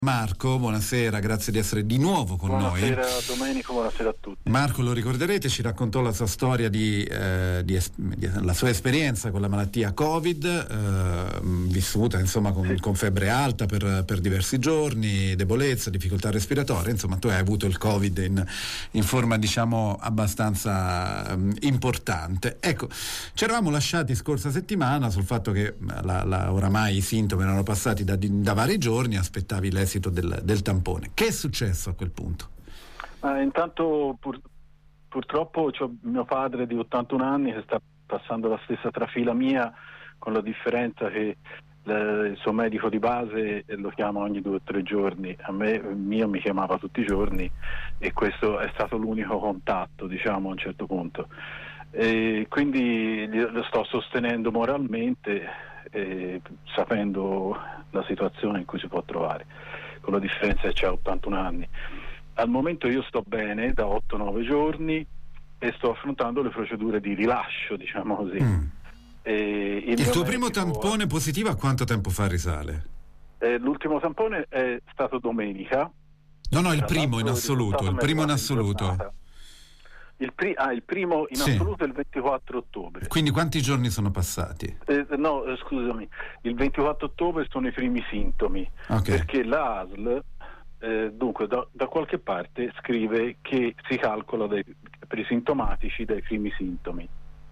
Marco, buonasera, grazie di essere di nuovo con noi. Buonasera Domenico, buonasera a tutti. Marco, lo ricorderete, ci raccontò la sua storia la sua esperienza con la malattia Covid, vissuta insomma con febbre alta per diversi giorni, debolezza, difficoltà respiratorie, insomma tu hai avuto il Covid in forma diciamo abbastanza importante. Ecco, ci eravamo lasciati scorsa settimana sul fatto che oramai i sintomi erano passati da vari giorni, aspettavi l'esito del tampone. Che è successo a quel punto? Intanto purtroppo c'ho mio padre di 81 anni che sta passando la stessa trafila mia, con la differenza che il suo medico di base lo chiama ogni 2 o 3 giorni, a me il mio mi chiamava tutti i giorni e questo è stato l'unico contatto, diciamo, a un certo punto, e quindi lo sto sostenendo moralmente, sapendo la situazione in cui si può trovare, con la differenza che c'ha 81 anni. Al momento io sto bene da 8-9 giorni e sto affrontando le procedure di rilascio, diciamo così. Il tuo primo tampone positivo a quanto tempo fa risale? L'ultimo tampone è stato domenica. No, il primo in assoluto, il primo in assoluto. Il primo in assoluto è il 24 ottobre. Quindi quanti giorni sono passati? Scusami, il 24 ottobre sono i primi sintomi, okay. Perché la ASL dunque da qualche parte scrive che si calcola per i sintomatici dai primi sintomi.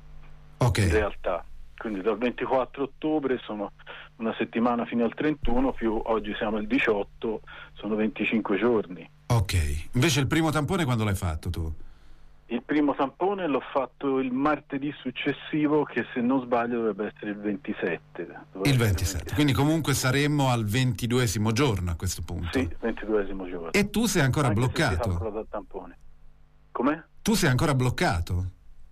Okay. In realtà, quindi dal 24 ottobre sono una settimana fino al 31, più oggi siamo il 18, sono 25 giorni. Ok, invece il primo tampone quando l'hai fatto tu? Il primo tampone l'ho fatto il martedì successivo, che se non sbaglio dovrebbe essere il 27. Il 27, quindi comunque saremmo al 22esimo giorno a questo punto. Sì, 22esimo giorno. E tu sei ancora bloccato? Dal tampone. Com'è? Tu sei ancora bloccato?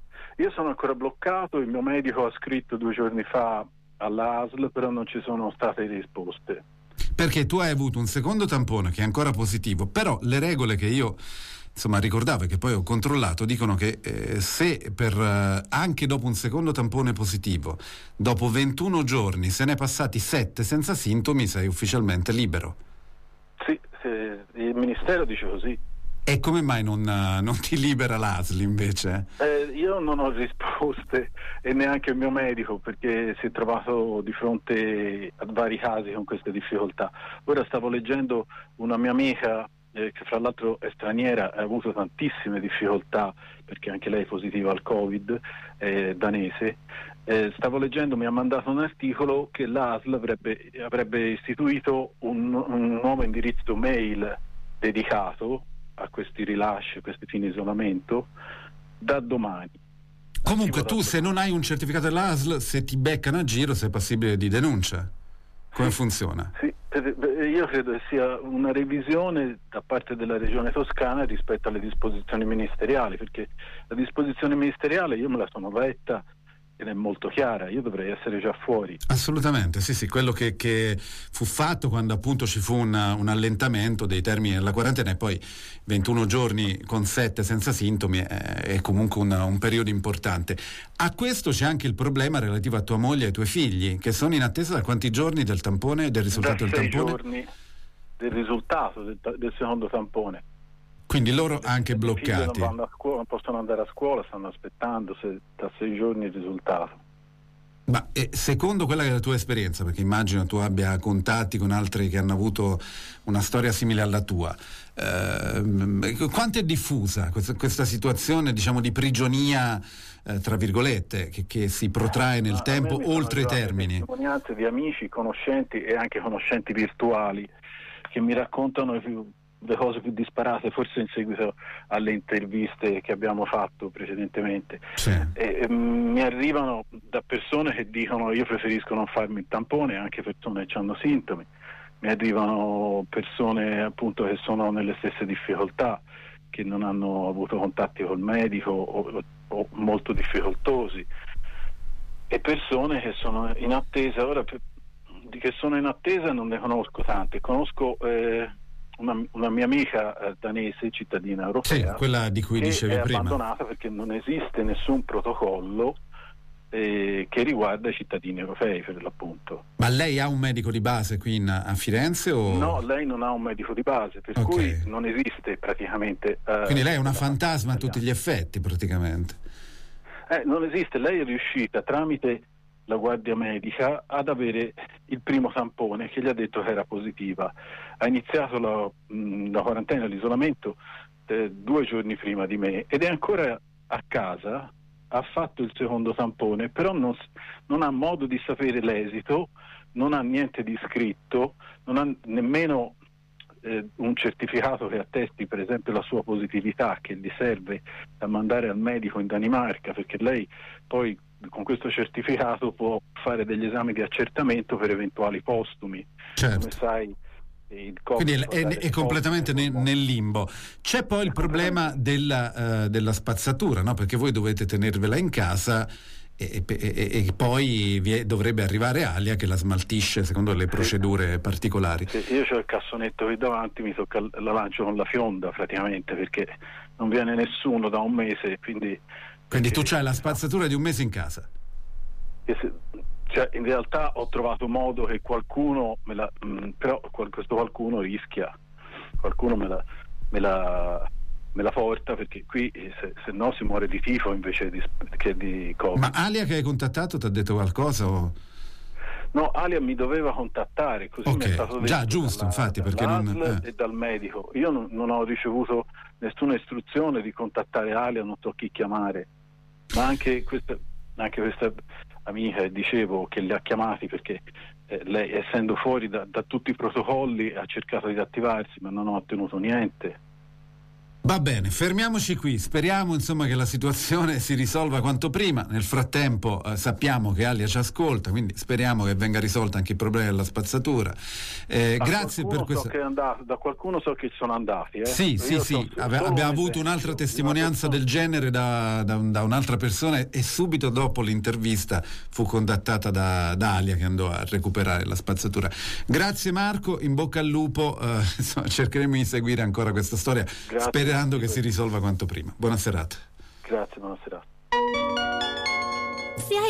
Io sono ancora bloccato, il mio medico ha scritto 2 giorni fa alla ASL, però non ci sono state risposte. Perché tu hai avuto un secondo tampone che è ancora positivo, però le regole che io ricordavo e che poi ho controllato dicono che se anche dopo un secondo tampone positivo, dopo 21 giorni, se ne è passati 7 senza sintomi, sei ufficialmente libero. Sì, il ministero dice così. E come mai non ti libera l'ASL invece? Io non ho risposte e neanche il mio medico, perché si è trovato di fronte a vari casi con queste difficoltà. Ora stavo leggendo una mia amica che fra l'altro è straniera, ha avuto tantissime difficoltà perché anche lei è positiva al Covid, danese. Stavo leggendo, mi ha mandato un articolo che l'ASL avrebbe istituito un nuovo indirizzo mail dedicato a questi rilasci, a questi fini isolamento, da domani. Comunque tu se non hai un certificato dell'ASL, se ti beccano a giro sei passibile di denuncia. Come funziona? Sì, io credo che sia una revisione da parte della Regione Toscana rispetto alle disposizioni ministeriali, perché la disposizione ministeriale io me la sono letta ed è molto chiara, io dovrei essere già fuori. Assolutamente, sì, quello che fu fatto quando appunto ci fu un allentamento dei termini della quarantena, e poi 21 giorni con 7 senza sintomi è comunque un periodo importante. A questo c'è anche il problema relativo a tua moglie e ai tuoi figli, che sono in attesa da quanti giorni del tampone, del risultato del tampone? 6 giorni del risultato del secondo tampone. Quindi loro anche bloccati. Non vanno a scuola, non possono andare a scuola, stanno aspettando da 6 giorni il risultato. Ma secondo quella che è la tua esperienza, perché immagino tu abbia contatti con altri che hanno avuto una storia simile alla tua, quanto è diffusa questa situazione, diciamo, di prigionia, tra virgolette, che si protrae nel tempo oltre i termini? Testimonianze di amici, conoscenti e anche conoscenti virtuali che mi raccontano le cose più disparate, forse in seguito alle interviste che abbiamo fatto precedentemente. Sì. Mi arrivano da persone che dicono io preferisco non farmi il tampone, anche persone che hanno sintomi. Mi arrivano persone appunto che sono nelle stesse difficoltà, che non hanno avuto contatti col medico o molto difficoltosi, e persone che sono in attesa. Ora che sono in attesa non ne conosco tante, conosco una mia amica danese, cittadina europea, sì, quella di cui dicevi è prima, abbandonata perché non esiste nessun protocollo che riguarda i cittadini europei, per l'appunto. Ma lei ha un medico di base qui a Firenze? O? No, lei non ha un medico di base, per cui non esiste praticamente. Quindi lei è una fantasma a tutti gli effetti, praticamente. Non esiste, lei è riuscita tramite la guardia medica ad avere il primo tampone che gli ha detto che era positiva. Ha iniziato la quarantena, l'isolamento 2 giorni prima di me, ed è ancora a casa. Ha fatto il secondo tampone, però non ha modo di sapere l'esito, non ha niente di scritto, non ha nemmeno un certificato che attesti per esempio la sua positività, che gli serve da mandare al medico in Danimarca, perché lei poi con questo certificato può fare degli esami di accertamento per eventuali postumi. Certo. Come sai, quindi è completamente nel limbo. C'è poi il problema della spazzatura, no? Perché voi dovete tenervela in casa e poi dovrebbe arrivare Alia che la smaltisce secondo le procedure particolari. Sì, io c'ho il cassonetto qui davanti, mi tocca la lancio con la fionda praticamente, perché non viene nessuno da un mese, quindi tu c'hai la spazzatura di un mese in casa? Cioè, in realtà ho trovato modo che qualcuno però questo qualcuno rischia, qualcuno me la porta, perché qui se no si muore di tifo invece che di Covid. Ma Alia che hai contattato ti ha detto qualcosa? O? No, Alia mi doveva contattare, così mi è stato detto. Già, giusto, infatti, perché e dal medico. Io non ho ricevuto nessuna istruzione di contattare Alia, non so chi chiamare, ma anche questa amica, dicevo, che li ha chiamati, perché lei, essendo fuori da tutti i protocolli, ha cercato di attivarsi, ma non ho ottenuto niente. Va bene, fermiamoci qui, speriamo insomma che la situazione si risolva quanto prima. Nel frattempo sappiamo che Alia ci ascolta, quindi speriamo che venga risolta anche il problema della spazzatura. Grazie per questo. Da qualcuno so che sono andati. Sì, abbiamo avuto un'altra testimonianza del genere da un'altra persona, e subito dopo l'intervista fu contattata da Alia che andò a recuperare la spazzatura. Grazie Marco, in bocca al lupo, insomma, cercheremo di seguire ancora questa storia. Grazie. Sperando che si risolva quanto prima. Buona serata. Grazie, buona serata.